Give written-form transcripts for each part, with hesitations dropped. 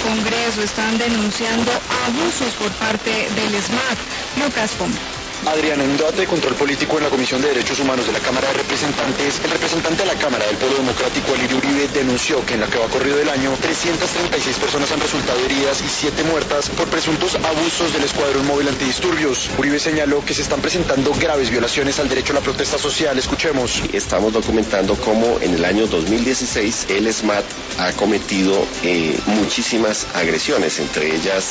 Congreso están denunciando abusos por parte del SMAT. Lucas Pombo. Adriana, en un debate de control político en la Comisión de Derechos Humanos de la Cámara de Representantes, el representante de la Cámara del Polo Democrático, Alirio Uribe, denunció que en lo que va corrido del año, 336 personas han resultado heridas y 7 muertas por presuntos abusos del Escuadrón Móvil Antidisturbios. Uribe señaló que se están presentando graves violaciones al derecho a la protesta social. Escuchemos. Estamos documentando cómo en el año 2016 el SMAT ha cometido muchísimas agresiones, entre ellas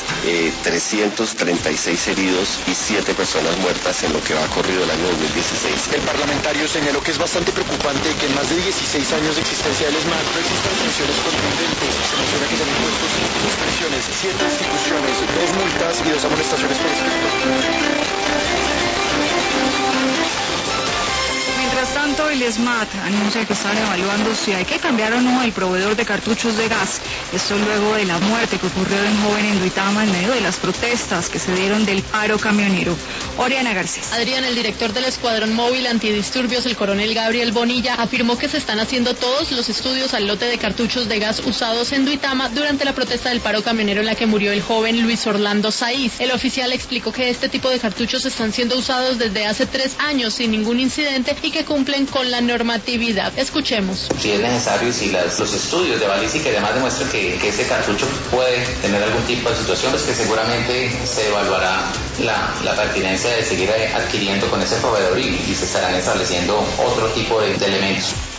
336 heridos y 7 personas muertas en lo que va corrido el año 2016. El parlamentario señaló que es bastante preocupante que en más de 16 años de existencia del SMAT no existan sanciones contundentes. Se menciona que se han impuesto 5 suspensiones, 7 instituciones, 2 multas y 2 amonestaciones por escrito. Mientras tanto, el SMAT anuncia que están evaluando si hay que cambiar o no el proveedor de cartuchos de gas. Esto luego de la muerte que ocurrió de un joven en Duitama en medio de las protestas que se dieron del paro camionero. Oriana Garcés. Adrián, el director del Escuadrón Móvil Antidisturbios, el coronel Gabriel Bonilla, afirmó que se están haciendo todos los estudios al lote de cartuchos de gas usados en Duitama durante la protesta del paro camionero en la que murió el joven Luis Orlando Saiz. El oficial explicó que este tipo de cartuchos están siendo usados desde hace 3 años sin ningún incidente y que cumplen con la normatividad. Escuchemos. Si es necesario y si los estudios de balística y demás demuestran que ese cartucho puede tener algún tipo de situación, pues que seguramente se evaluará la pertinencia de seguir adquiriendo con ese proveedor y se estarán estableciendo otro tipo de elementos.